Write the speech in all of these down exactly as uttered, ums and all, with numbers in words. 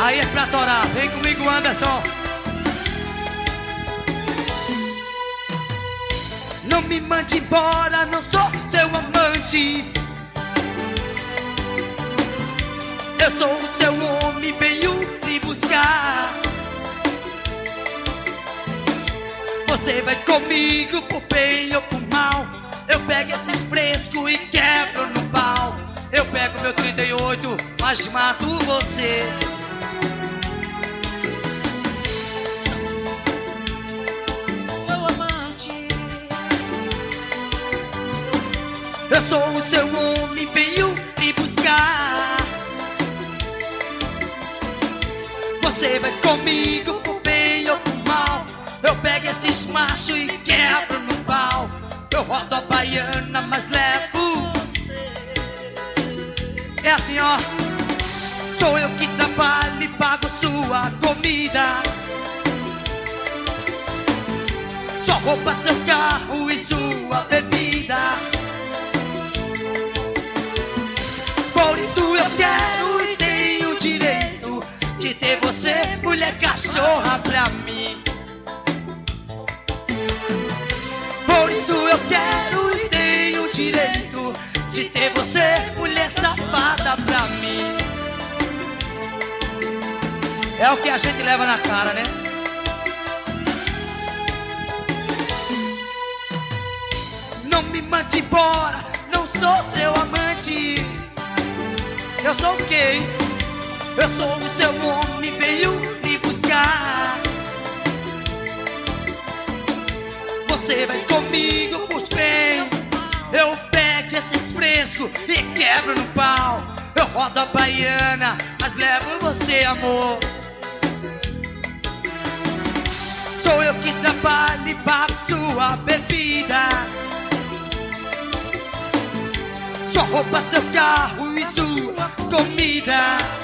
Aí é pra torar, vem comigo, Anderson. Não me mande embora, não sou seu amante. Eu sou o seu homem, venho me buscar. Você vai comigo por bem ou por mal. Eu pego esses frescos e quebro no pau. Eu pego meu trinta e oito, mas mato você. Meu amante, eu sou o seu homem, venho me buscar. Você vai comigo por bem ou por mal. Eu pego esses machos e quebro no pau. Eu rodo a baiana, mas levo você. É assim, ó. Sou eu que trabalho e pago sua comida. Sua roupa, seu carro e sua bebida. Por isso eu quero e tenho direito de ter você, mulher cachorra, pra mim. Por isso eu quero e tenho direito de ter você, mulher safada, pra mim. É o que a gente leva na cara, né? Não me mande embora, não sou seu amante. Eu sou o quê? Eu sou o seu homem, veio me buscar. Você vai comigo por bem. Eu pego esses frescos e quebro no pau. Eu rodo a baiana, mas levo você, amor. Sou eu que trabalho e pago sua bebida. Sua roupa, seu carro e sua comida.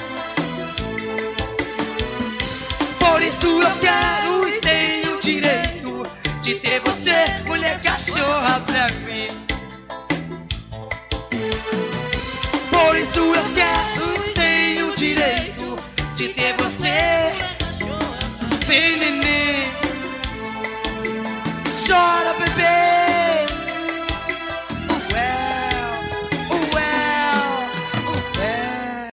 Por isso eu quero e tenho direito de ter você, mulher cachorra, pra mim. Por isso eu quero e tenho direito de ter você. Vem, neném, chora, bebê.